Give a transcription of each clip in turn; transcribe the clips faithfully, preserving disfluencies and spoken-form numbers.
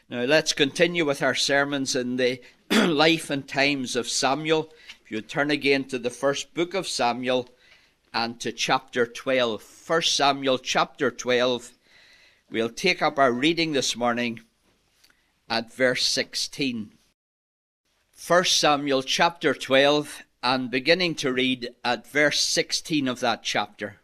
Now let's continue with our sermons in the life and times of Samuel. If you turn again to the first book of Samuel and to chapter twelve. First Samuel chapter twelve. We'll take up our reading this morning at verse sixteen. First Samuel chapter twelve, and beginning to read at verse sixteen of that chapter.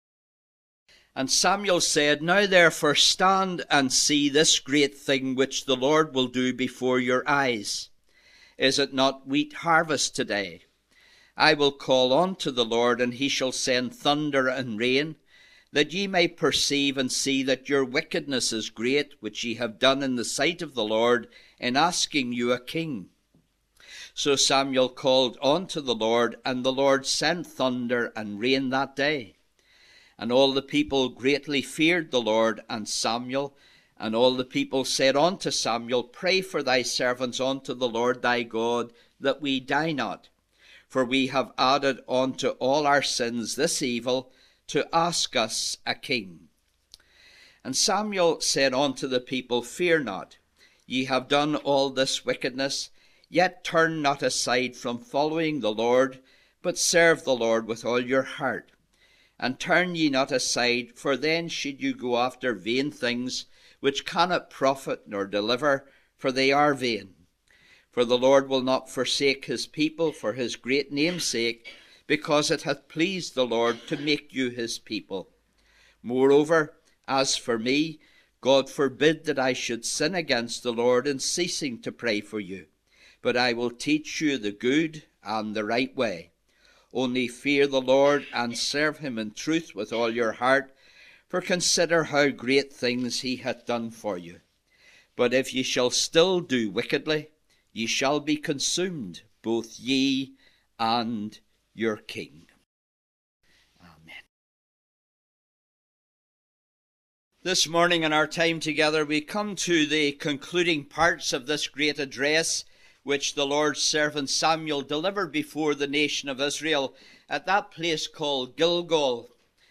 And Samuel said, Now therefore stand and see this great thing which the Lord will do before your eyes. Is it not wheat harvest today? I will call unto the Lord, and he shall send thunder and rain, that ye may perceive and see that your wickedness is great, which ye have done in the sight of the Lord, in asking you a king. So Samuel called unto the Lord, and the Lord sent thunder and rain that day. And all the people greatly feared the Lord and Samuel. And all the people said unto Samuel, Pray for thy servants unto the Lord thy God, that we die not. For we have added unto all our sins this evil, to ask us a king. And Samuel said unto the people, Fear not, ye have done all this wickedness, yet turn not aside from following the Lord, but serve the Lord with all your heart. And turn ye not aside, for then should you go after vain things, which cannot profit nor deliver, for they are vain. For the Lord will not forsake his people for his great name's sake, because it hath pleased the Lord to make you his people. Moreover, as for me, God forbid that I should sin against the Lord in ceasing to pray for you. But I will teach you the good and the right way. Only fear the Lord, and serve him in truth with all your heart, for consider how great things he hath done for you. But if ye shall still do wickedly, ye shall be consumed, both ye and your king. Amen. This morning in our time together, we come to the concluding parts of this great address which the Lord's servant Samuel delivered before the nation of Israel at that place called Gilgal.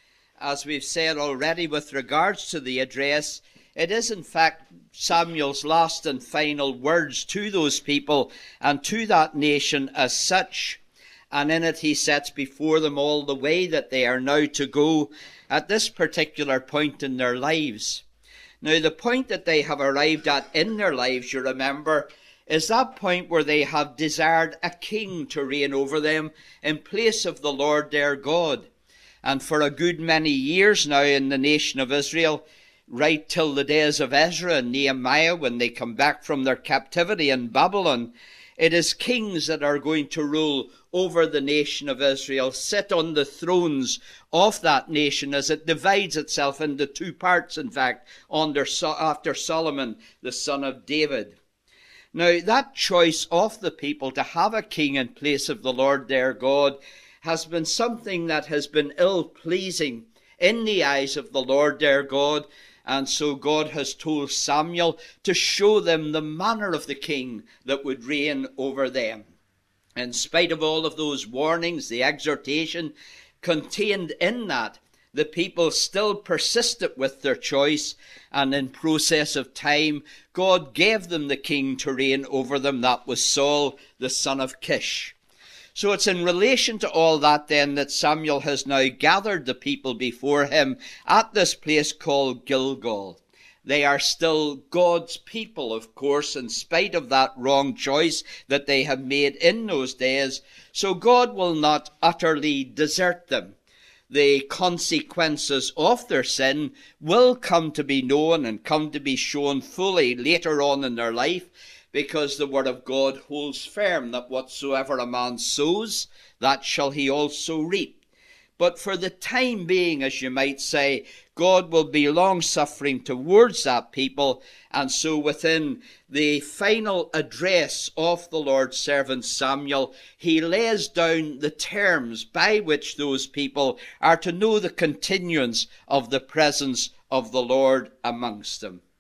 As we've said already with regards to the address, it is in fact Samuel's last and final words to those people and to that nation as such. And in it he sets before them all the way that they are now to go at this particular point in their lives. Now, the point that they have arrived at in their lives, you remember, is that point where they have desired a king to reign over them in place of the Lord their God. And for a good many years now in the nation of Israel, right till the days of Ezra and Nehemiah, when they come back from their captivity in Babylon, it is kings that are going to rule over the nation of Israel, sit on the thrones of that nation as it divides itself into two parts, in fact, under, after Solomon, the son of David. Now, that choice of the people to have a king in place of the Lord their God has been something that has been ill-pleasing in the eyes of the Lord their God. And so God has told Samuel to show them the manner of the king that would reign over them. In spite of all of those warnings, the exhortation contained in that, the people still persisted with their choice, and in process of time, God gave them the king to reign over them. That was Saul, the son of Kish. So it's in relation to all that then that Samuel has now gathered the people before him at this place called Gilgal. They are still God's people, of course, in spite of that wrong choice that they have made in those days. So God will not utterly desert them. The consequences of their sin will come to be known and come to be shown fully later on in their life, because the word of God holds firm that whatsoever a man sows, that shall he also reap. But for the time being, as you might say, God will be long-suffering towards that people. And so within the final address of the Lord's servant Samuel, he lays down the terms by which those people are to know the continuance of the presence of the Lord amongst them.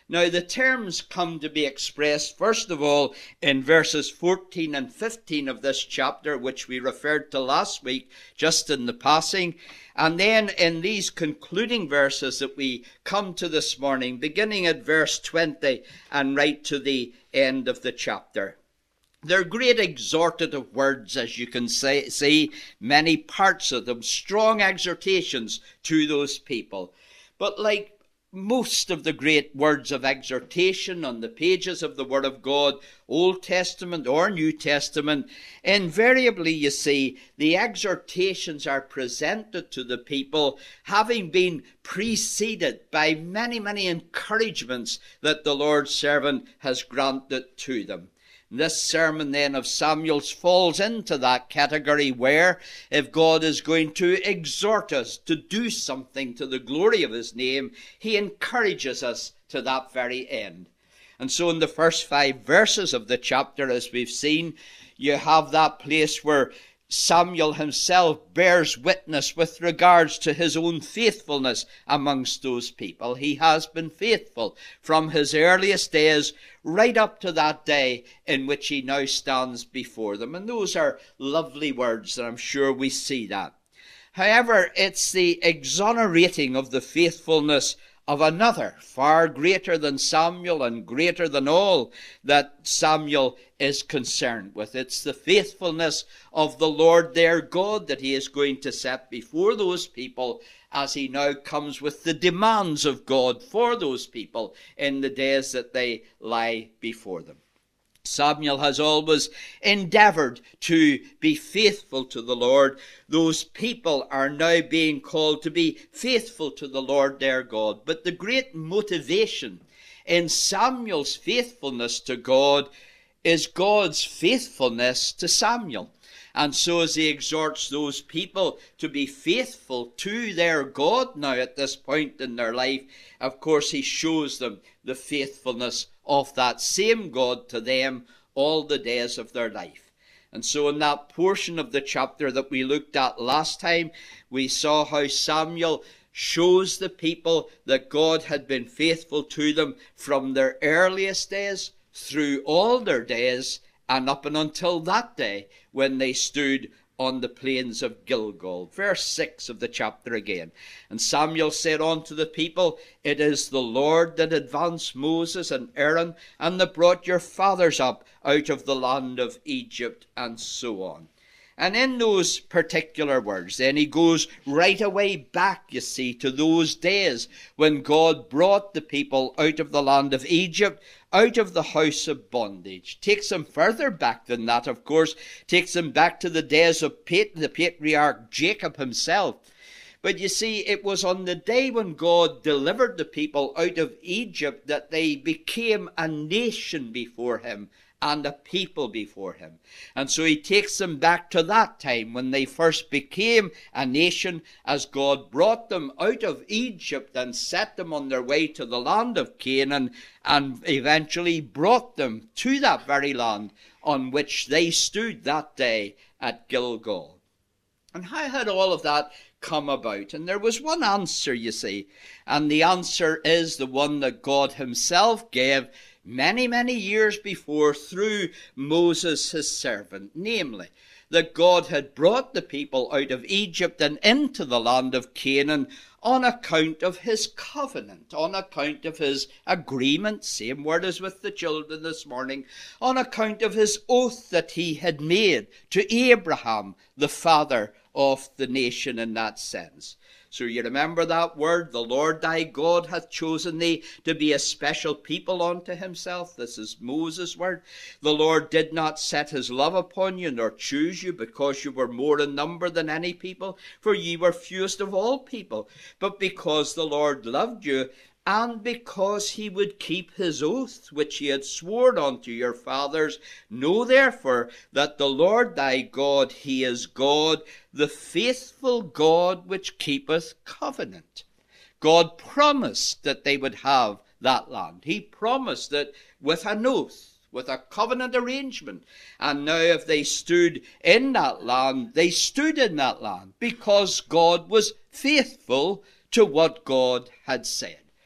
Now, the terms come to be expressed, first of all, in verses fourteen and fifteen of this chapter, which we referred to last week, just in the passing. And then in these concluding verses that we come to this morning, beginning at verse twenty and right to the end of the chapter. They're great exhortative words, as you can say, see, many parts of them, strong exhortations to those people. But like most of the great words of exhortation on the pages of the Word of God, Old Testament or New Testament, invariably, you see, the exhortations are presented to the people having been preceded by many, many encouragements that the Lord's servant has granted to them. This sermon then of Samuel's falls into that category where, if God is going to exhort us to do something to the glory of his name, he encourages us to that very end. And so in the first five verses of the chapter, as we've seen, you have that place where Samuel himself bears witness with regards to his own faithfulness amongst those people. He has been faithful from his earliest days right up to that day in which he now stands before them. And those are lovely words, and I'm sure we see that. However, it's the exonerating of the faithfulness of another, far greater than Samuel and greater than all, that Samuel is concerned with. It's the faithfulness of the Lord their God that he is going to set before those people as he now comes with the demands of God for those people in the days that they lie before them. Samuel has always endeavored to be faithful to the Lord. Those people are now being called to be faithful to the Lord their God. But the great motivation in Samuel's faithfulness to God is God's faithfulness to Samuel. And so as he exhorts those people to be faithful to their God now at this point in their life, of course he shows them the faithfulness of that same God to them all the days of their life. And so in that portion of the chapter that we looked at last time, we saw how Samuel shows the people that God had been faithful to them from their earliest days through all their days and up and until that day when they stood on the plains of Gilgal. Verse six of the chapter again. And Samuel said unto the people, It is the Lord that advanced Moses and Aaron, and that brought your fathers up out of the land of Egypt, and so on. And in those particular words, then he goes right away back, you see, to those days when God brought the people out of the land of Egypt, out of the house of bondage. Takes them further back than that, of course. Takes them back to the days of Pat- the patriarch Jacob himself. But you see, it was on the day when God delivered the people out of Egypt that they became a nation before him and a people before him. And so he takes them back to that time when they first became a nation, as God brought them out of Egypt and set them on their way to the land of Canaan, and eventually brought them to that very land on which they stood that day at Gilgal. And how had all of that come about? And there was one answer, you see, and the answer is the one that God himself gave many, many years before through Moses his servant, namely, that God had brought the people out of Egypt and into the land of Canaan on account of his covenant, on account of his agreement, same word as with the children this morning, on account of his oath that he had made to Abraham, the father of the nation in that sense. So you remember that word, the Lord thy God hath chosen thee to be a special people unto himself. This is Moses' word. The Lord did not set his love upon you, nor choose you, because you were more in number than any people, for ye were fewest of all people, but because the Lord loved you, and because he would keep his oath which he had sworn unto your fathers. Know therefore that the Lord thy God, he is God, the faithful God which keepeth covenant. God promised that they would have that land. He promised that with an oath, with a covenant arrangement. And now if they stood in that land, they stood in that land because God was faithful to what God had said.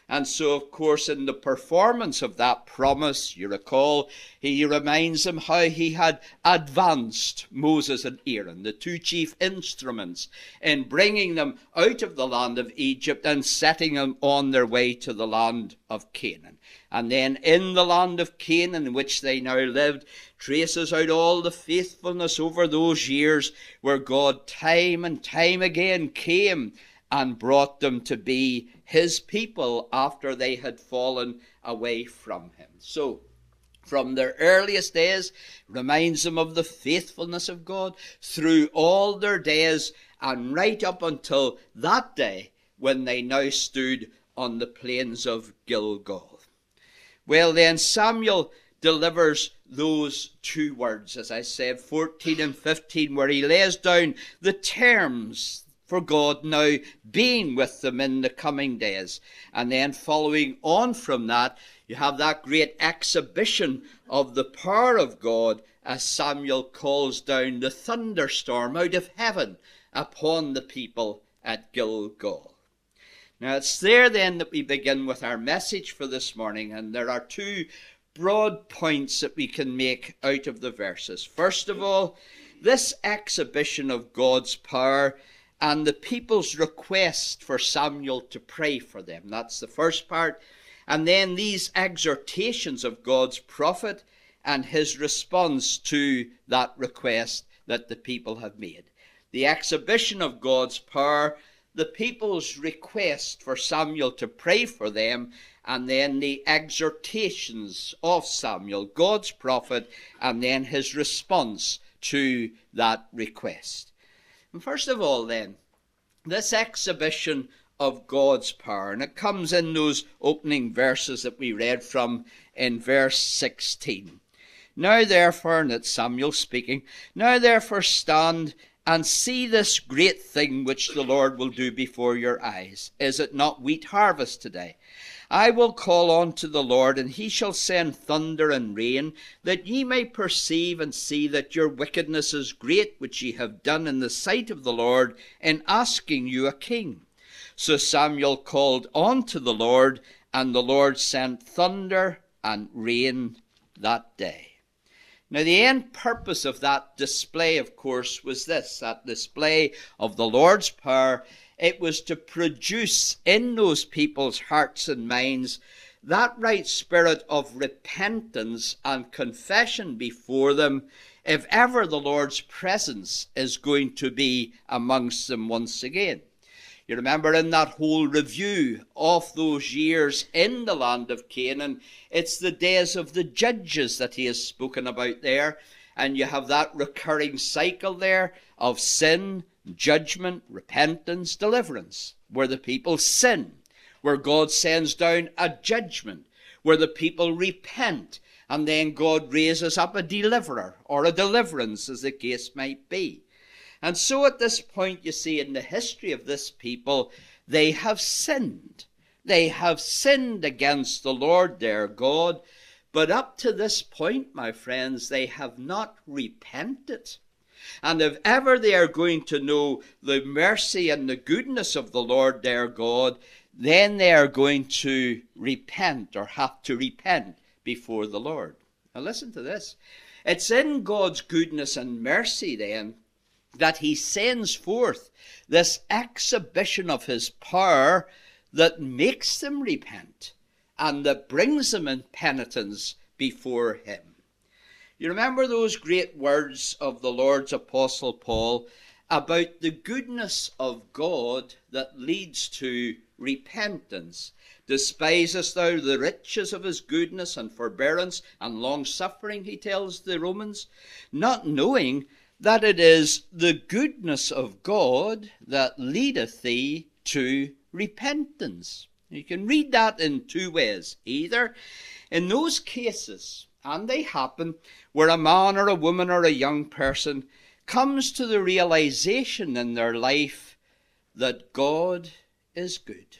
And so, of course, in the performance of that promise, you recall, he reminds them how he had advanced Moses and Aaron, the two chief instruments, in bringing them out of the land of Egypt and setting them on their way to the land of Canaan. And then in the land of Canaan, in which they now lived, traces out all the faithfulness over those years where God time and time again came and brought them to be his people after they had fallen away from him. So, from their earliest days, reminds them of the faithfulness of God through all their days and right up until that day when they now stood on the plains of Gilgal. Well, then Samuel delivers those two words, as I said, fourteen and fifteen, where he lays down the terms for God now being with them in the coming days. And then following on from that, you have that great exhibition of the power of God as Samuel calls down the thunderstorm out of heaven upon the people at Gilgal. Now it's there then that we begin with our message for this morning, and there are two broad points that we can make out of the verses. First of all, this exhibition of God's power and the people's request for Samuel to pray for them. That's the first part. And then these exhortations of God's prophet and his response to that request that the people have made. The exhibition of God's power, the people's request for Samuel to pray for them, and then the exhortations of Samuel, God's prophet, and then his response to that request. And first of all then, this exhibition of God's power, and it comes in those opening verses that we read from in verse sixteen. Now therefore, and it's Samuel speaking, now therefore stand and see this great thing which the Lord will do before your eyes. Is it not wheat harvest today? I will call on to the Lord, and he shall send thunder and rain, that ye may perceive and see that your wickedness is great, which ye have done in the sight of the Lord, in asking you a king. So Samuel called on to the Lord, and the Lord sent thunder and rain that day. Now the end purpose of that display, of course, was this, that display of the Lord's power. It was to produce in those people's hearts and minds that right spirit of repentance and confession before them, if ever the Lord's presence is going to be amongst them once again. You remember in that whole review of those years in the land of Canaan, it's the days of the judges that he has spoken about there. And you have that recurring cycle there of sin, judgment, repentance, deliverance, where the people sin, where God sends down a judgment, where the people repent, and then God raises up a deliverer or a deliverance, as the case might be. And so at this point, you see, in the history of this people, they have sinned. They have sinned against the Lord their God. But up to this point, my friends, they have not repented. And if ever they are going to know the mercy and the goodness of the Lord their God, then they are going to repent or have to repent before the Lord. Now listen to this. It's in God's goodness and mercy then that he sends forth this exhibition of his power that makes them repent and that brings them in penitence before him. You remember those great words of the Lord's Apostle Paul about the goodness of God that leads to repentance. Despisest thou the riches of his goodness and forbearance and long-suffering, he tells the Romans, not knowing that it is the goodness of God that leadeth thee to repentance. You can read that in two ways. Either in those cases, and they happen, where a man or a woman or a young person comes to the realization in their life that God is good.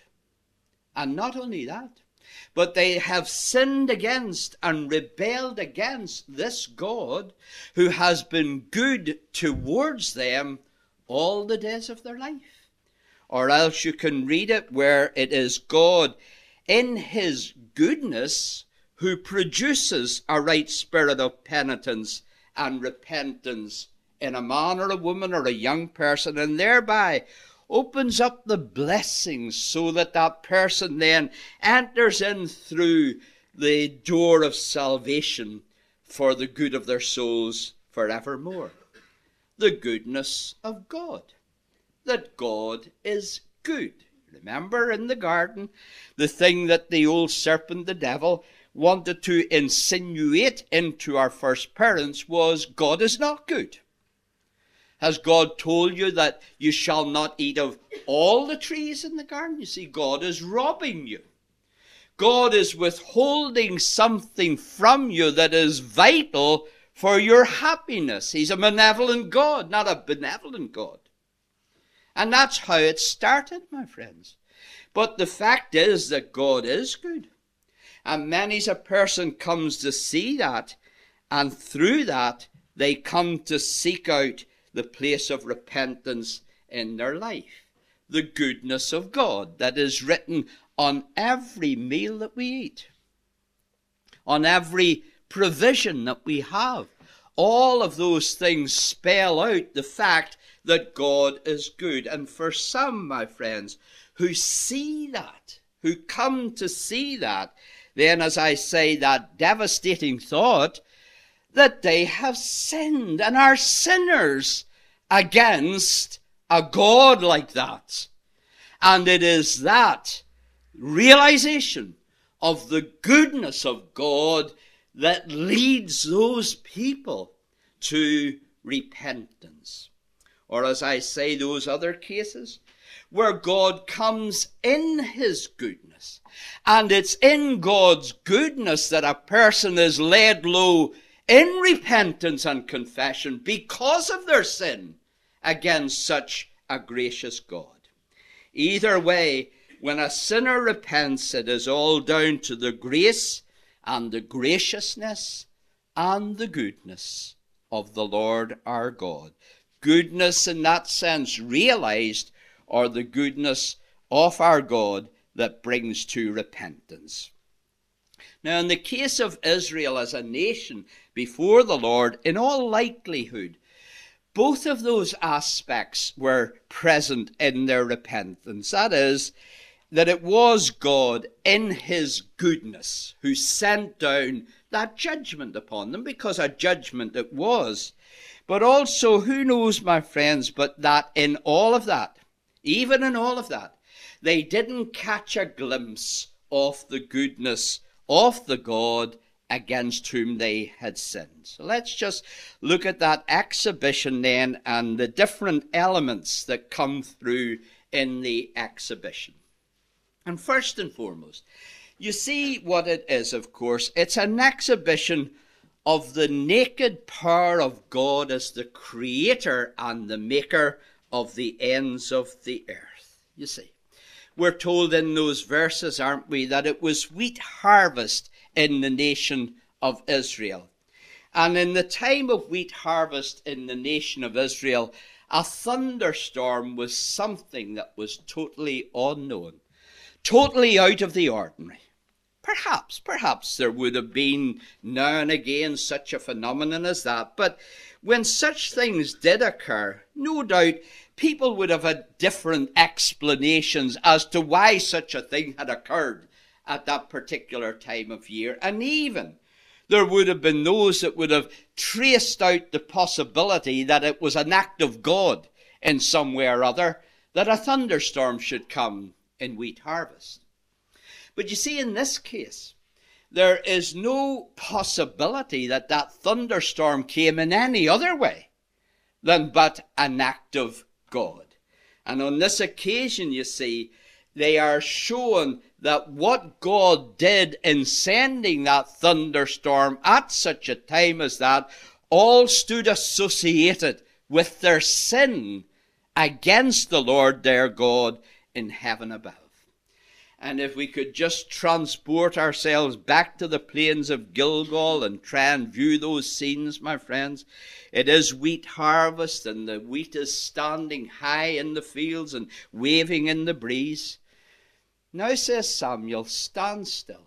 And not only that, but they have sinned against and rebelled against this God who has been good towards them all the days of their life. Or else you can read it where it is God in his goodness, who produces a right spirit of penitence and repentance in a man or a woman or a young person, and thereby opens up the blessings so that that person then enters in through the door of salvation for the good of their souls forevermore. The goodness of God. That God is good. Remember in the garden, the thing that the old serpent, the devil, wanted to insinuate into our first parents was God is not good. Has God told you that you shall not eat of all the trees in the garden? You see, God is robbing you. God is withholding something from you that is vital for your happiness. He's a malevolent God, not a benevolent God. And that's how it started, my friends. But the fact is that God is good. And many's a person comes to see that, and through that they come to seek out the place of repentance in their life. The goodness of God that is written on every meal that we eat, on every provision that we have. All of those things spell out the fact that God is good. And for some, my friends, who see that, who come to see that, then, as I say, that devastating thought that they have sinned and are sinners against a God like that. And it is that realization of the goodness of God that leads those people to repentance. Or as I say, those other cases where God comes in his goodness. And it's in God's goodness that a person is laid low in repentance and confession because of their sin against such a gracious God. Either way, when a sinner repents, it is all down to the grace and the graciousness and the goodness of the Lord our God. Goodness in that sense realized, or the goodness of our God that brings to repentance. Now, in the case of Israel as a nation before the Lord, in all likelihood, both of those aspects were present in their repentance. That is, that it was God in his goodness who sent down that judgment upon them, because a judgment it was. But also, who knows, my friends, but that in all of that, even in all of that, they didn't catch a glimpse of the goodness of the God against whom they had sinned. So let's just look at that exhibition then and the different elements that come through in the exhibition. And first and foremost, you see what it is, of course. It's an exhibition of the naked power of God as the creator and the maker of the ends of the earth. You see, we're told in those verses, aren't we, that it was wheat harvest in the nation of Israel. And in the time of wheat harvest in the nation of Israel, a thunderstorm was something that was totally unknown, totally out of the ordinary. Perhaps, perhaps there would have been now and again such a phenomenon as that. But when such things did occur, no doubt people would have had different explanations as to why such a thing had occurred at that particular time of year. And even there would have been those that would have traced out the possibility that it was an act of God in some way or other that a thunderstorm should come in wheat harvest. But you see, in this case, there is no possibility that that thunderstorm came in any other way than but an act of God. And on this occasion, you see, they are shown that what God did in sending that thunderstorm at such a time as that all stood associated with their sin against the Lord their God in heaven above. And if we could just transport ourselves back to the plains of Gilgal and try and view those scenes, my friends, it is wheat harvest and the wheat is standing high in the fields and waving in the breeze. Now says Samuel, stand still.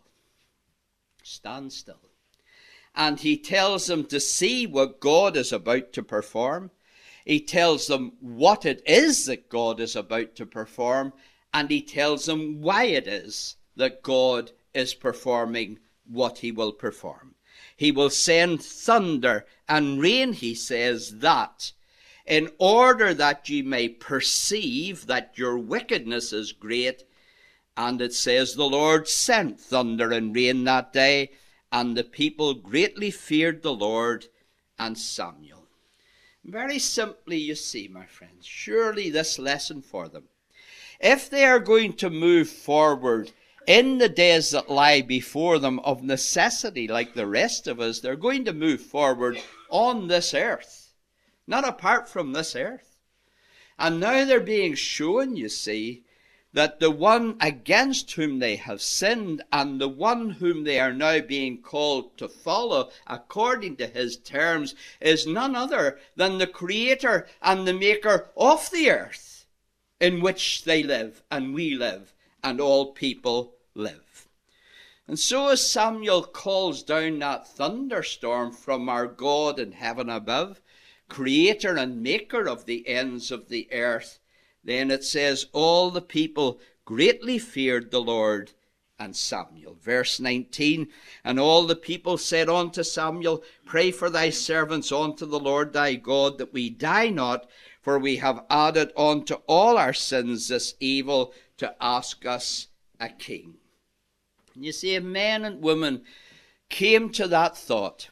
Stand still. And he tells them to see what God is about to perform. He tells them what it is that God is about to perform. And he tells them why it is that God is performing what he will perform. He will send thunder and rain, he says, that in order that ye may perceive that your wickedness is great. And it says, the Lord sent thunder and rain that day, and the people greatly feared the Lord and Samuel. Very simply, you see, my friends, surely this lesson for them. If they are going to move forward in the days that lie before them of necessity, like the rest of us, they're going to move forward on this earth, not apart from this earth. And now they're being shown, you see, that the one against whom they have sinned and the one whom they are now being called to follow according to his terms is none other than the creator and the maker of the earth in which they live and we live and all people live. And so as Samuel calls down that thunderstorm from our God in heaven above, creator and maker of the ends of the earth, then it says, all the people greatly feared the Lord and Samuel. Verse nineteen, and all the people said unto Samuel, pray for thy servants unto the Lord thy God, that we die not, for we have added unto all our sins this evil to ask us a king. And you see, men and women came to that thought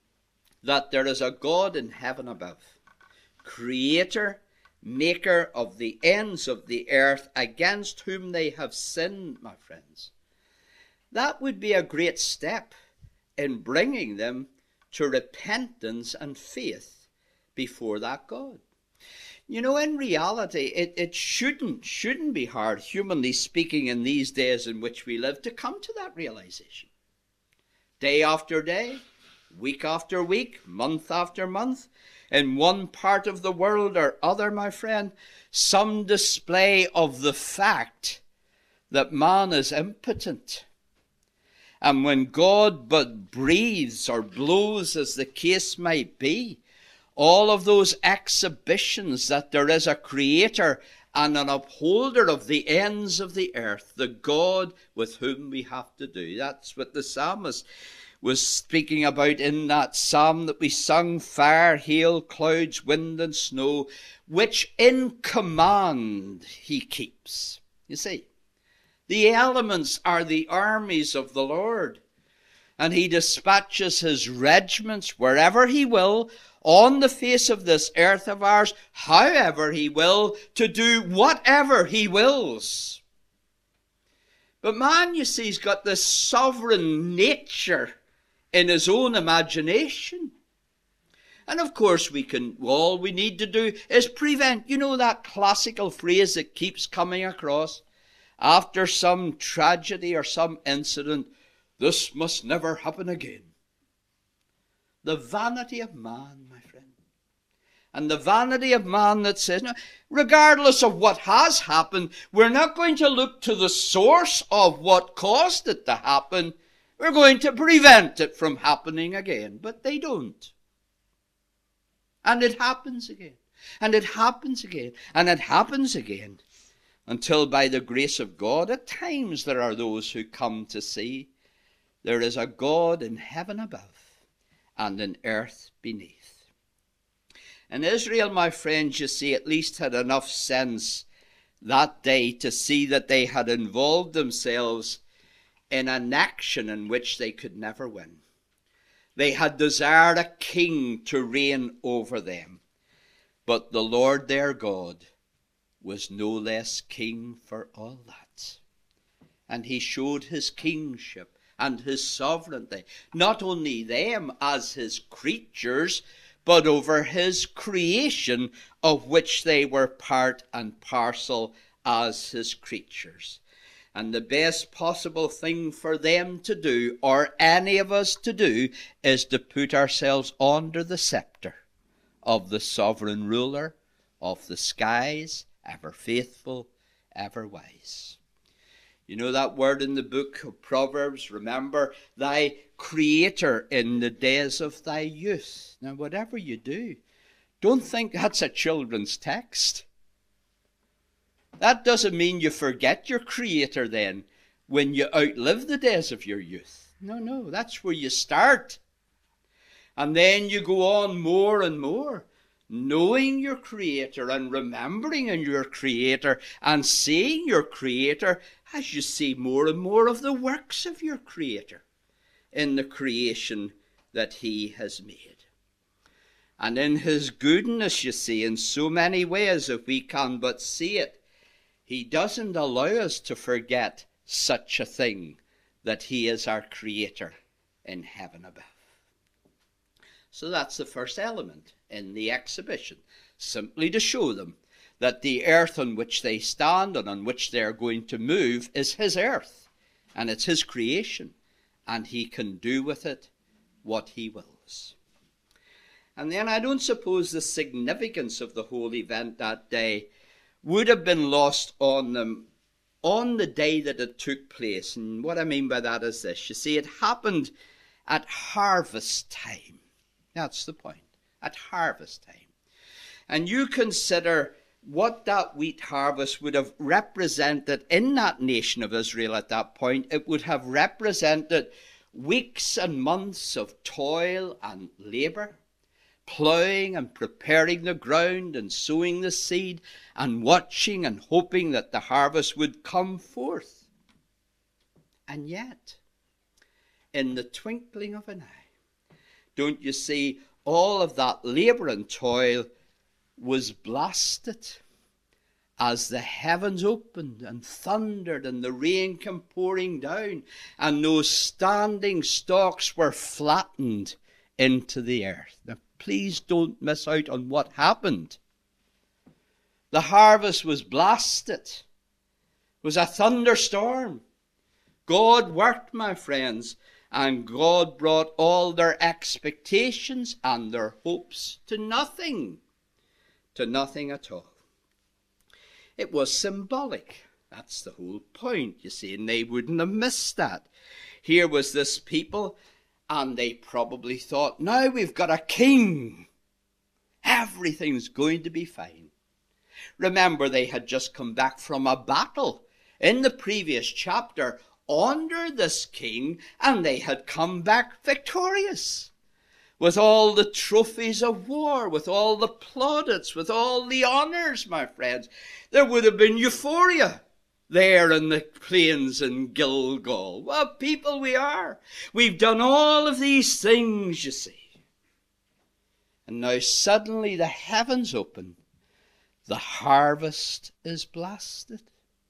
that there is a God in heaven above, creator, maker of the ends of the earth, against whom they have sinned, my friends. That would be a great step in bringing them to repentance and faith before that God. You know, in reality, it, it shouldn't, shouldn't be hard, humanly speaking, in these days in which we live, to come to that realization. Day after day, week after week, month after month, in one part of the world or other, my friend, some display of the fact that man is impotent. And when God but breathes or blows, as the case might be, all of those exhibitions that there is a creator and an upholder of the ends of the earth, the God with whom we have to do. That's what the psalmist was speaking about in that psalm that we sung, fire, hail, clouds, wind and snow, which in command he keeps. You see, the elements are the armies of the Lord, and he dispatches his regiments wherever he will on the face of this earth of ours, however he will, to do whatever he wills. But man, you see, he's got this sovereign nature in his own imagination. And of course we can, all we need to do is prevent, you know that classical phrase that keeps coming across after some tragedy or some incident, this must never happen again. The vanity of man, my friend. And the vanity of man that says, no, regardless of what has happened, we're not going to look to the source of what caused it to happen. We're going to prevent it from happening again. But they don't. And it happens again. And it happens again. And it happens again. Until by the grace of God, at times there are those who come to see there is a God in heaven above and in earth beneath. And Israel, my friends, you see, at least had enough sense that day to see that they had involved themselves in an action in which they could never win. They had desired a king to reign over them. But the Lord their God was no less king for all that. And he showed his kingship and his sovereignty, not only them as his creatures, but over his creation, of which they were part and parcel as his creatures. And the best possible thing for them to do, or any of us to do, is to put ourselves under the scepter of the sovereign ruler of the skies, ever faithful, ever wise. You know that word in the book of Proverbs, remember thy Creator in the days of thy youth. Now, whatever you do, don't think that's a children's text. That doesn't mean you forget your Creator then when you outlive the days of your youth. No, no, that's where you start. And then you go on more and more, knowing your Creator and remembering in your Creator and seeing your Creator as you see more and more of the works of your Creator in the creation that He has made. And in His goodness, you see, in so many ways, if we can but see it, He doesn't allow us to forget such a thing, that He is our Creator in heaven above. So that's the first element in the exhibition, simply to show them that the earth on which they stand and on which they are going to move is His earth, and it's His creation, and He can do with it what He wills. And then I don't suppose the significance of the whole event that day would have been lost on them on the day that it took place. And what I mean by that is this. You see, it happened at harvest time. That's the point. At harvest time. And you consider what that wheat harvest would have represented in that nation of Israel at that point. It would have represented weeks and months of toil and labor, ploughing and preparing the ground and sowing the seed and watching and hoping that the harvest would come forth. And yet, in the twinkling of an eye, don't you see, all of that labor and toil was blasted as the heavens opened and thundered and the rain came pouring down and those standing stalks were flattened into the earth. Now, please don't miss out on what happened. The harvest was blasted. It was a thunderstorm. God worked, my friends, and God brought all their expectations and their hopes to nothing. To nothing at all. It was symbolic. That's the whole point, you see, and they wouldn't have missed that. Here was this people, and they probably thought, now we've got a king. Everything's going to be fine. Remember, they had just come back from a battle in the previous chapter under this king, and they had come back victorious. With all the trophies of war, with all the plaudits, with all the honours, my friends. There would have been euphoria there in the plains in Gilgal. What people we are. We've done all of these things, you see. And now suddenly the heavens open. The harvest is blasted.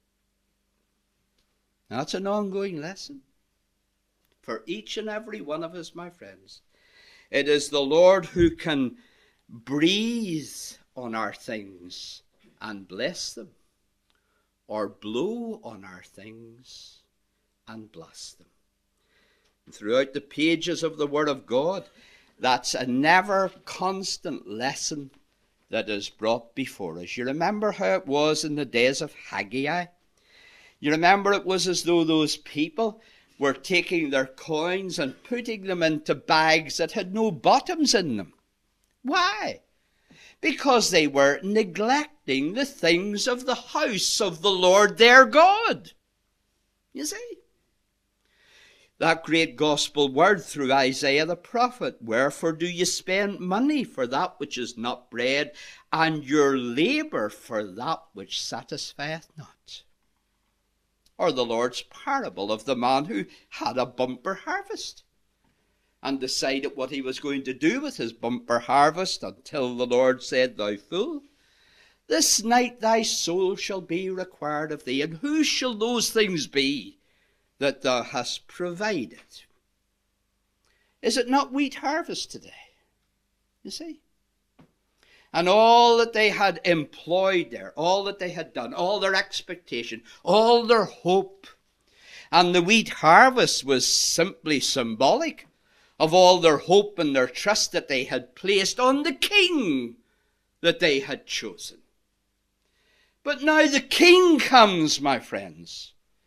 That's an ongoing lesson for each and every one of us, my friends. It is the Lord who can breathe on our things and bless them, or blow on our things and bless them. And throughout the pages of the Word of God, that's a never constant lesson that is brought before us. You remember how it was in the days of Haggai? You remember it was as though those people were taking their coins and putting them into bags that had no bottoms in them. Why? Because they were neglecting the things of the house of the Lord their God. You see? That great gospel word through Isaiah the prophet, wherefore do you spend money for that which is not bread, and your labour for that which satisfieth not? Or the Lord's parable of the man who had a bumper harvest and decided what he was going to do with his bumper harvest until the Lord said, thou fool, this night thy soul shall be required of thee. And whose shall those things be that thou hast provided? Is it not wheat harvest today? You see? And all that they had employed there, all that they had done, all their expectation, all their hope. And the wheat harvest was simply symbolic of all their hope and their trust that they had placed on the king that they had chosen. But now the king comes, my friends.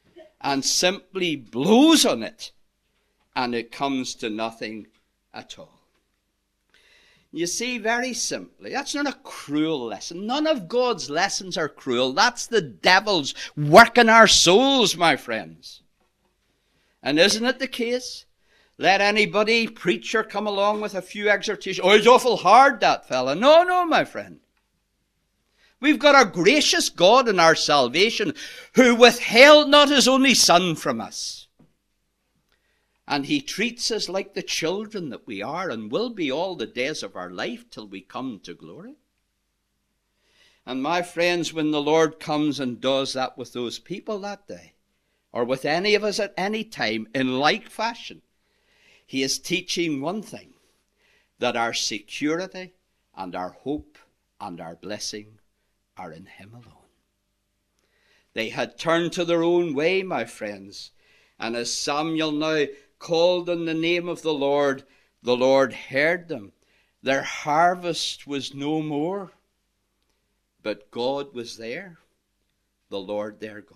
and simply blows on it, and it comes to nothing at all. You see, very simply, that's not a cruel lesson. None of God's lessons are cruel. That's the devil's working our souls, my friends. And isn't it the case? Let anybody, preacher, come along with a few exhortations. Oh, he's awful hard, that fella. No, no, my friend. We've got a gracious God in our salvation who withheld not his only Son from us. And he treats us like the children that we are and will be all the days of our life till we come to glory. And my friends, when the Lord comes and does that with those people that day, or with any of us at any time in like fashion, he is teaching one thing, that our security and our hope and our blessing are in him alone. They had turned to their own way, my friends, and as Samuel now called on the name of the Lord, the Lord heard them. Their harvest was no more, but God was there, the Lord their God.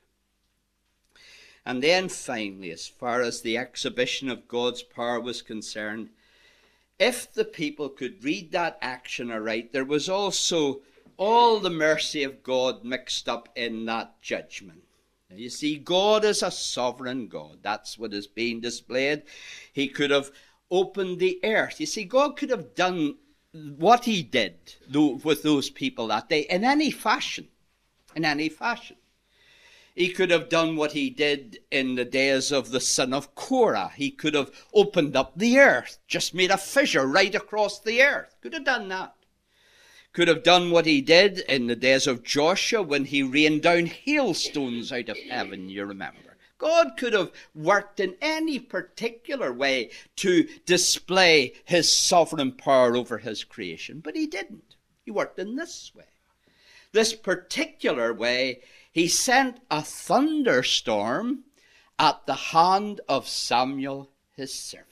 And then finally, as far as the exhibition of God's power was concerned, if the people could read that action aright, there was also all the mercy of God mixed up in that judgment. Now, you see, God is a sovereign God. That's what is being displayed. He could have opened the earth. You see, God could have done what he did with those people that day in any fashion. In any fashion. He could have done what he did in the days of the son of Korah. He could have opened up the earth, just made a fissure right across the earth. Could have done that. Could have done what he did in the days of Joshua when he rained down hailstones out of heaven, you remember. God could have worked in any particular way to display his sovereign power over his creation, but he didn't. He worked in this way. This particular way, he sent a thunderstorm at the hand of Samuel, his servant.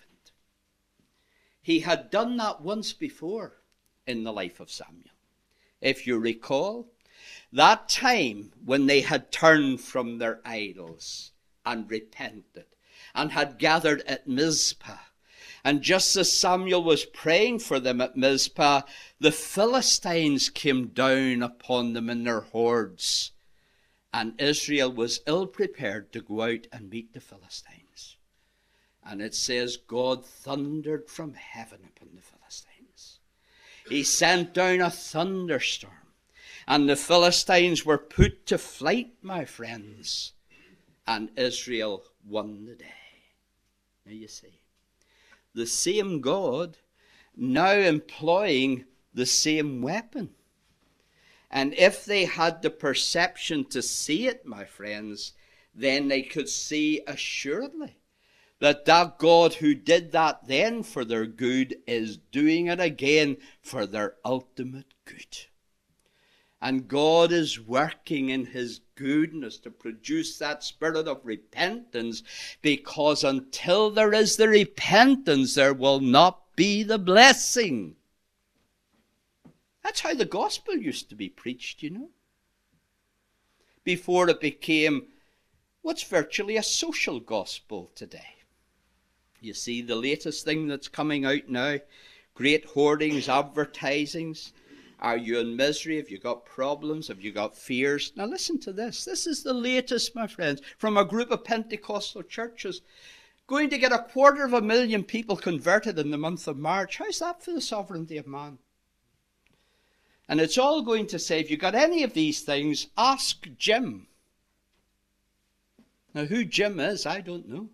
He had done that once before in the life of Samuel. If you recall, that time when they had turned from their idols and repented and had gathered at Mizpah. And just as Samuel was praying for them at Mizpah, the Philistines came down upon them in their hordes. And Israel was ill prepared to go out and meet the Philistines. And it says God thundered from heaven upon the Philistines. He sent down a thunderstorm. And the Philistines were put to flight, my friends. And Israel won the day. Now you see, the same God now employing the same weapon. And if they had the perception to see it, my friends, then they could see assuredly that that God who did that then for their good is doing it again for their ultimate good. And God is working in his goodness to produce that spirit of repentance, because until there is the repentance, there will not be the blessing. That's how the gospel used to be preached, you know. Before it became what's virtually a social gospel today. You see, the latest thing that's coming out now, great hoardings, advertisings. Are you in misery? Have you got problems? Have you got fears? Now listen to this. This is the latest, my friends, from a group of Pentecostal churches. Going to get a quarter of a million people converted in the month of March. How's that for the sovereignty of man? And it's all going to say, if you've got any of these things, ask Jim. Now who Jim is, I don't know.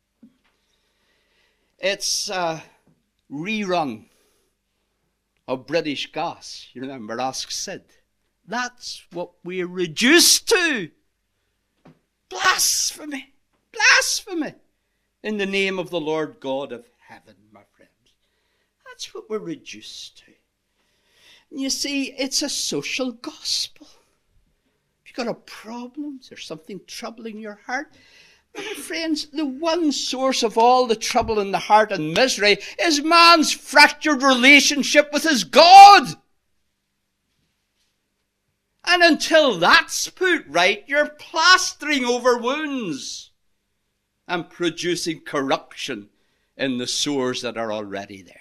It's a rerun of British Gas. You remember, Ask Sid. That's what we're reduced to. Blasphemy. Blasphemy. In the name of the Lord God of heaven, my friends. That's what we're reduced to. And you see, it's a social gospel. If you've got a problem, there's something troubling your heart, my friends, the one source of all the trouble in the heart and misery is man's fractured relationship with his God. And until that's put right, you're plastering over wounds and producing corruption in the sores that are already there.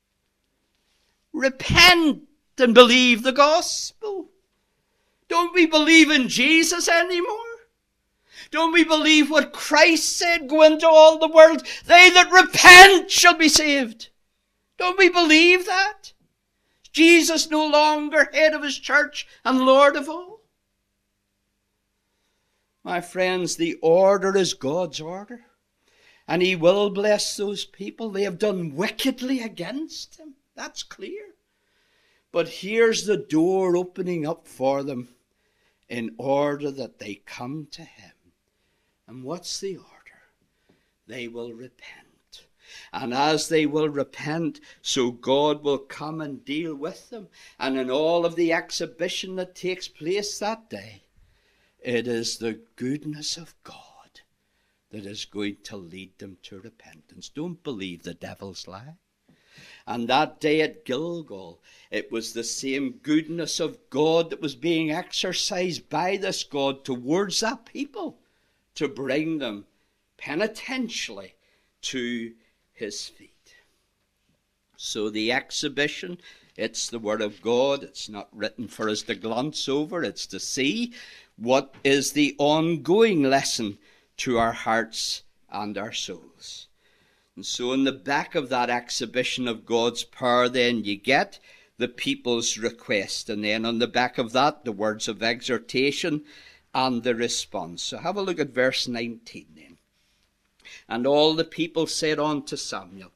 Repent and believe the gospel. Don't we believe in Jesus anymore? Don't we believe what Christ said? Go into all the world. They that repent shall be saved. Don't we believe that? Jesus no longer head of his church and Lord of all? My friends, the order is God's order. And he will bless those people. They have done wickedly against him. That's clear. But here's the door opening up for them in order that they come to him. And what's the order? They will repent. And as they will repent, so God will come and deal with them. And in all of the exhibition that takes place that day, it is the goodness of God that is going to lead them to repentance. Don't believe the devil's lie. And that day at Gilgal, it was the same goodness of God that was being exercised by this God towards that people to bring them penitentially to his feet. So the exhibition, it's the Word of God. It's not written for us to glance over. It's to see what is the ongoing lesson to our hearts and our souls. And so in the back of that exhibition of God's power, then you get the people's request. And then on the back of that, the words of exhortation and the response. So have a look at verse nineteen then. And all the people said unto Samuel,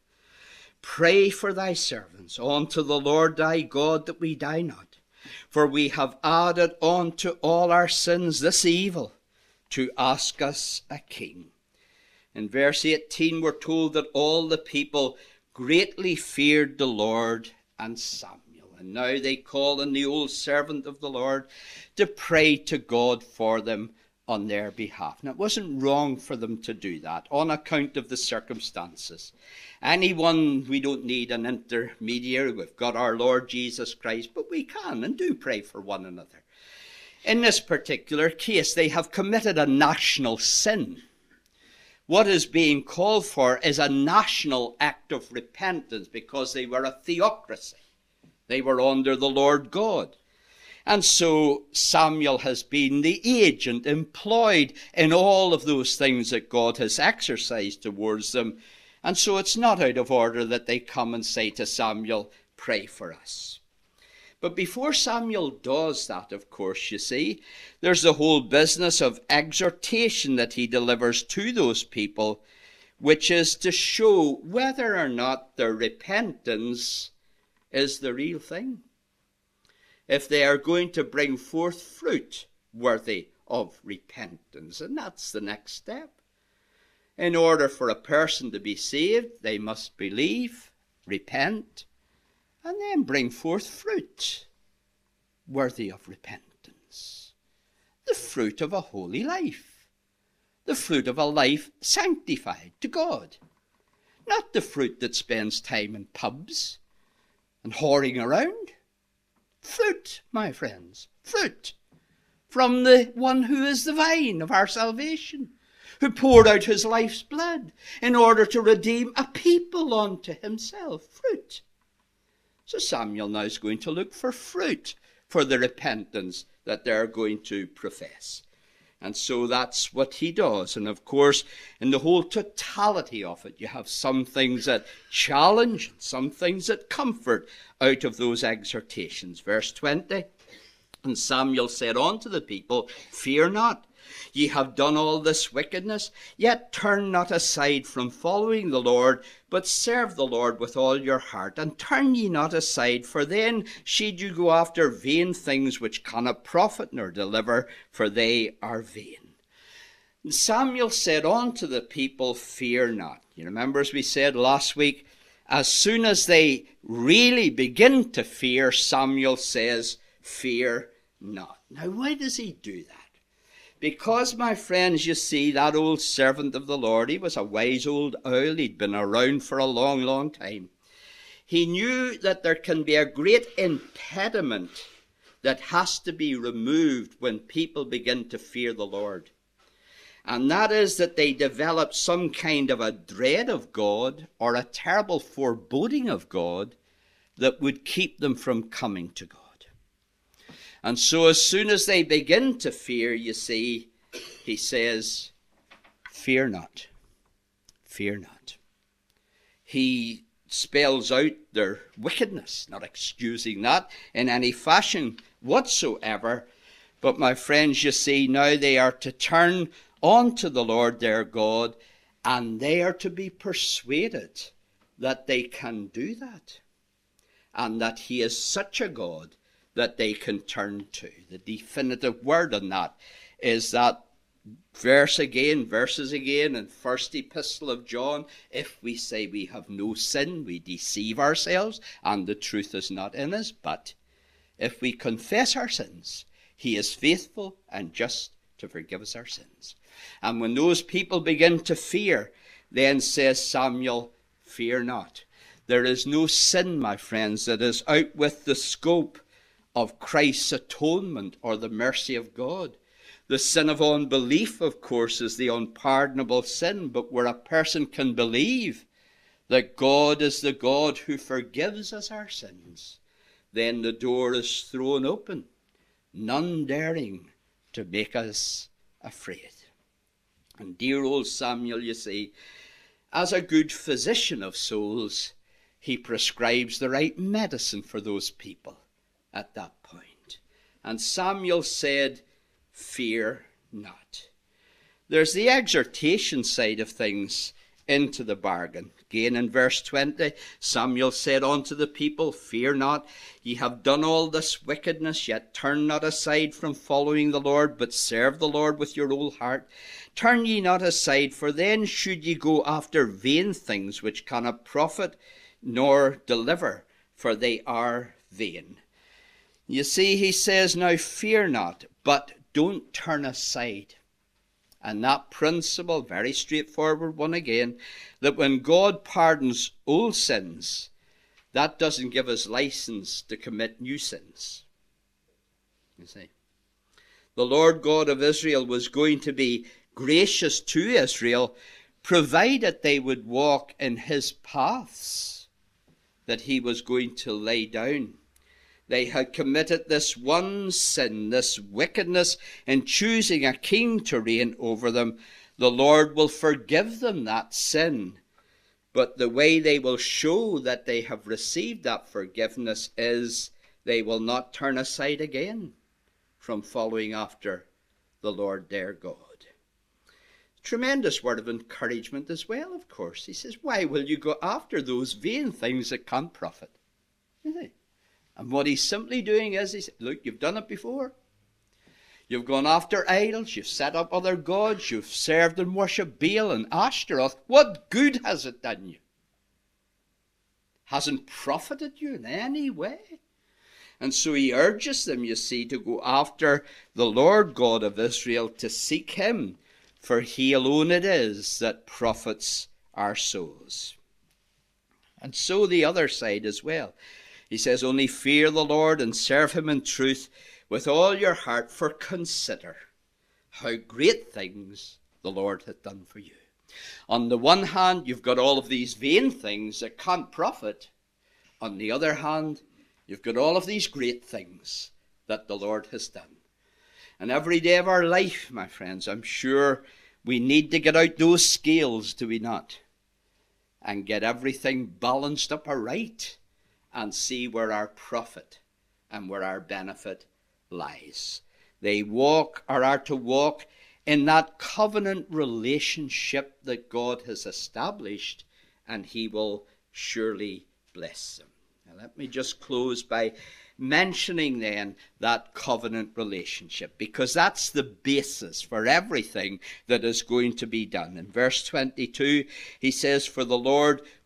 Pray for thy servants unto the Lord thy God, that we die not. For we have added unto all our sins this evil, to ask us a king. In verse eighteen, we're told that all the people greatly feared the Lord and Samuel. And now they call on the old servant of the Lord to pray to God for them on their behalf. Now, it wasn't wrong for them to do that on account of the circumstances. Anyone, we don't need an intermediary. We've got our Lord Jesus Christ, but we can and do pray for one another. In this particular case, they have committed a national sin. What is being called for is a national act of repentance because they were a theocracy. They were under the Lord God. And so Samuel has been the agent employed in all of those things that God has exercised towards them. And so it's not out of order that they come and say to Samuel, pray for us. But before Samuel does that, of course, you see, there's the whole business of exhortation that he delivers to those people, which is to show whether or not their repentance is the real thing. If they are going to bring forth fruit worthy of repentance. And that's the next step. In order for a person to be saved, they must believe, repent, and then bring forth fruit worthy of repentance. The fruit of a holy life. The fruit of a life sanctified to God. Not the fruit that spends time in pubs and whoring around. Fruit, my friends, fruit from the one who is the vine of our salvation, who poured out his life's blood in order to redeem a people unto himself. Fruit. So Samuel now is going to look for fruit for the repentance that they're going to profess. And so that's what he does. And of course, in the whole totality of it, you have some things that challenge, some things that comfort out of those exhortations. Verse twenty, and Samuel said unto the people, Fear not, ye have done all this wickedness, yet turn not aside from following the Lord, but serve the Lord with all your heart, and turn ye not aside, for then should you go after vain things which cannot profit nor deliver, for they are vain. And Samuel said unto the people, Fear not. You remember, as we said last week, as soon as they really begin to fear, Samuel says, Fear not. Now, why does he do that? Because, my friends, you see, that old servant of the Lord, he was a wise old owl. He'd been around for a long, long time. He knew that there can be a great impediment that has to be removed when people begin to fear the Lord. And that is that they develop some kind of a dread of God or a terrible foreboding of God that would keep them from coming to God. And so as soon as they begin to fear, you see, he says, fear not, fear not. He spells out their wickedness, not excusing that in any fashion whatsoever. But my friends, you see, now they are to turn unto the Lord their God, and they are to be persuaded that they can do that, and that he is such a God that they can turn to. The definitive word on that is that verse again, verses again in First Epistle of John. If we say we have no sin, we deceive ourselves, and the truth is not in us. But if we confess our sins, he is faithful and just to forgive us our sins. And when those people begin to fear, then says Samuel, fear not. There is no sin, my friends, that is out with the scope of Christ's atonement or the mercy of God. The sin of unbelief, of course, is the unpardonable sin, but where a person can believe that God is the God who forgives us our sins, then the door is thrown open, none daring to make us afraid. And dear old Samuel, you see, as a good physician of souls, he prescribes the right medicine for those people at that point. And Samuel said, fear not. There's the exhortation side of things into the bargain. Again in verse twenty, Samuel said unto the people, fear not, ye have done all this wickedness, yet turn not aside from following the Lord, but serve the Lord with your whole heart. Turn ye not aside, for then should ye go after vain things which cannot profit nor deliver, for they are vain. You see, he says, now fear not, but don't turn aside. And that principle, very straightforward one again, that when God pardons old sins, that doesn't give us license to commit new sins. You see, the Lord God of Israel was going to be gracious to Israel, provided they would walk in his paths that he was going to lay down. They had committed this one sin, this wickedness, in choosing a king to reign over them. The Lord will forgive them that sin. But the way they will show that they have received that forgiveness is they will not turn aside again from following after the Lord their God. Tremendous word of encouragement as well, of course. He says, why will you go after those vain things that can't profit? You see? And what he's simply doing is, he said, look, you've done it before. You've gone after idols, you've set up other gods, you've served and worshipped Baal and Ashtaroth. What good has it done you? Hasn't profited you in any way. And so he urges them, you see, to go after the Lord God of Israel, to seek him, for he alone it is that profits our souls. And so the other side as well. He says, only fear the Lord and serve him in truth with all your heart, for consider how great things the Lord hath done for you. On the one hand, you've got all of these vain things that can't profit. On the other hand, you've got all of these great things that the Lord has done. And every day of our life, my friends, I'm sure we need to get out those scales, do we not? And get everything balanced up aright. And see where our profit and where our benefit lies. They walk or are to walk in that covenant relationship that God has established, and he will surely bless them. Now let me just close by mentioning then that covenant relationship, because that's the basis for everything that is going to be done. In verse twenty-two, he says, for the Lord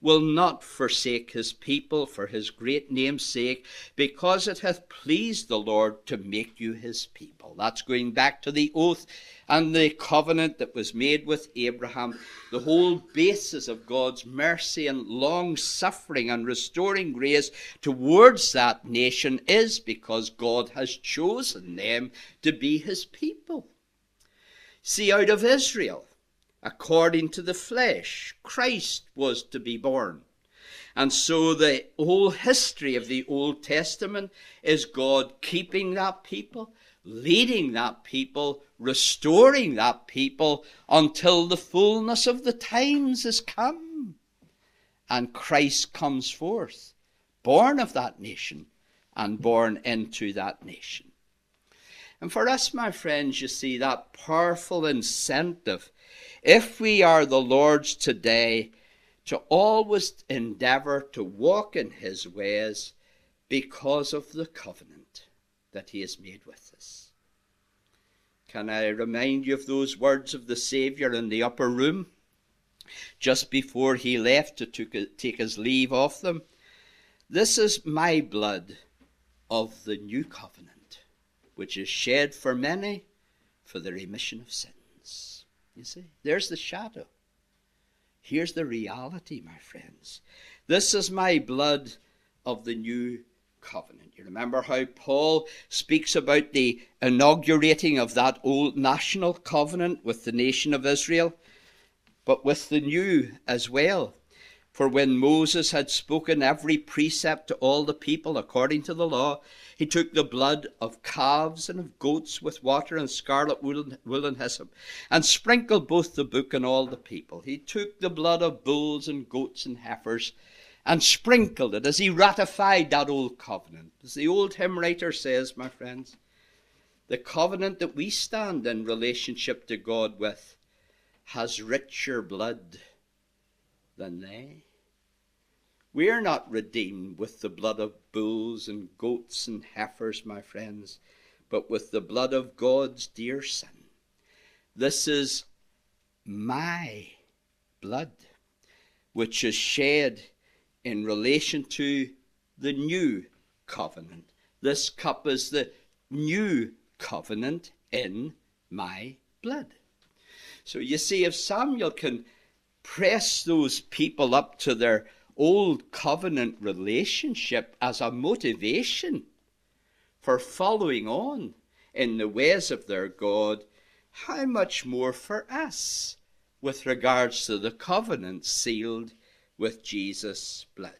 will not forsake his people for his great name's sake, because it hath pleased the Lord to make you his people. That's going back to the oath and the covenant that was made with Abraham. The whole basis of God's mercy and long suffering and restoring grace towards that nation is because God has chosen them to be his people. See, out of Israel, according to the flesh, Christ was to be born. And so the whole history of the Old Testament is God keeping that people, leading that people, restoring that people until the fullness of the times is come. And Christ comes forth, born of that nation and born into that nation. And for us, my friends, you see that powerful incentive, if we are the Lord's today, to always endeavor to walk in his ways because of the covenant that he has made with us. Can I remind you of those words of the Saviour in the upper room, just before he left to take his leave of them? This is my blood of the new covenant, which is shed for many for the remission of sins. You see, there's the shadow. Here's the reality, my friends. This is my blood of the new covenant. You remember how Paul speaks about the inaugurating of that old national covenant with the nation of Israel, but with the new as well. For when Moses had spoken every precept to all the people according to the law, he took the blood of calves and of goats with water and scarlet wool and, wool and hyssop, and sprinkled both the book and all the people. He took the blood of bulls and goats and heifers and sprinkled it as he ratified that old covenant. As the old hymn writer says, my friends, the covenant that we stand in relationship to God with has richer blood than they. We are not redeemed with the blood of bulls and goats and heifers, my friends, but with the blood of God's dear Son. This is my blood, which is shed in relation to the new covenant. This cup is the new covenant in my blood. So you see, if Samuel can press those people up to their old covenant relationship as a motivation for following on in the ways of their God, how much more for us with regards to the covenant sealed with Jesus' blood.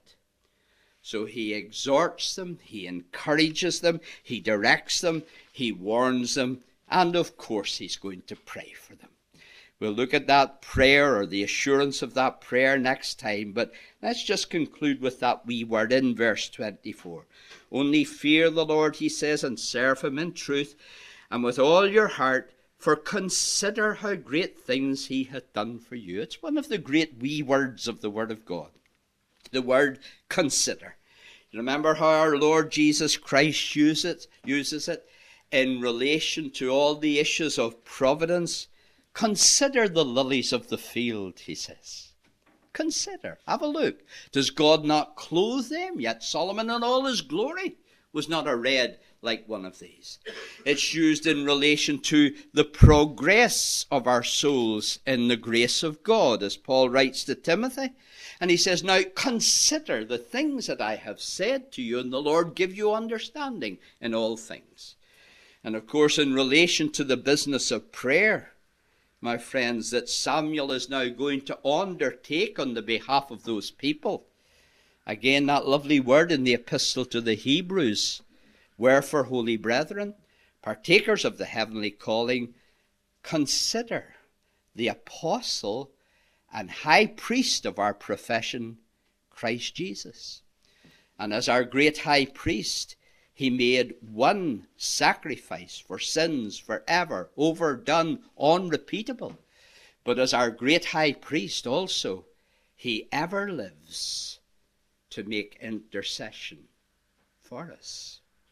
So he exhorts them, he encourages them, he directs them, he warns them, and of course he's going to pray for them. We'll look at that prayer, or the assurance of that prayer, next time, but let's just conclude with that wee word in verse twenty-four. Only fear the Lord, he says, and serve him in truth, and with all your heart, for consider how great things he hath done for you. It's one of the great wee words of the Word of God, the word consider. You remember how our Lord Jesus Christ uses it, uses it in relation to all the issues of providence. Consider the lilies of the field, he says. Consider, have a look. Does God not clothe them? Yet Solomon in all his glory was not arrayed like one of these. It's used in relation to the progress of our souls in the grace of God, as Paul writes to Timothy. And he says, now consider the things that I have said to you, and the Lord give you understanding in all things. And of course, in relation to the business of prayer, my friends, that Samuel is now going to undertake on the behalf of those people. Again, that lovely word in the epistle to the Hebrews. Wherefore, holy brethren, partakers of the heavenly calling, consider the apostle and high priest of our profession, Christ Jesus. And as our great high priest, he made one sacrifice for sins forever, overdone, unrepeatable. But as our great high priest also, he ever lives to make intercession for us.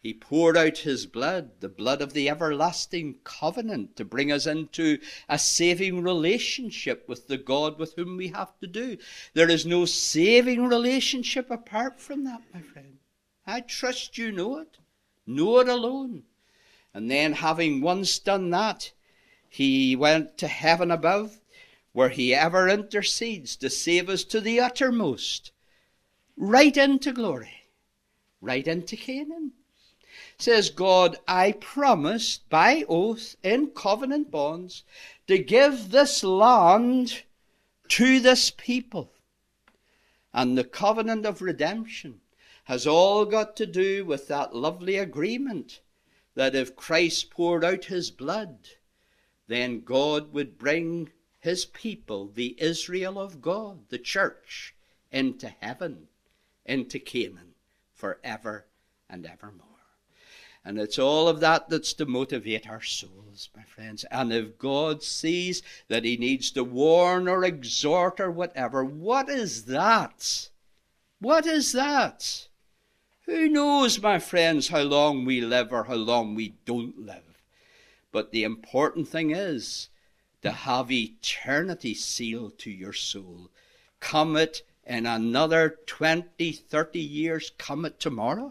He poured out his blood, the blood of the everlasting covenant, to bring us into a saving relationship with the God with whom we have to do. There is no saving relationship apart from that, my friend. I trust you know it. Know it alone. And then, having once done that, he went to heaven above, where he ever intercedes to save us to the uttermost, right into glory, right into Canaan. Says God, I promised by oath in covenant bonds to give this land to this people. And the covenant of redemption has all got to do with that lovely agreement that if Christ poured out his blood, then God would bring his people, the Israel of God, the church, into heaven, into Canaan, forever and evermore. And it's all of that that's to motivate our souls, my friends. And if God sees that he needs to warn or exhort or whatever, what is that? What is that? Who knows, my friends, how long we live or how long we don't live? But the important thing is to have eternity sealed to your soul. Come it in another twenty, thirty years, come it tomorrow.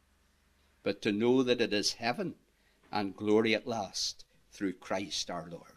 But to know that it is heaven and glory at last through Christ our Lord.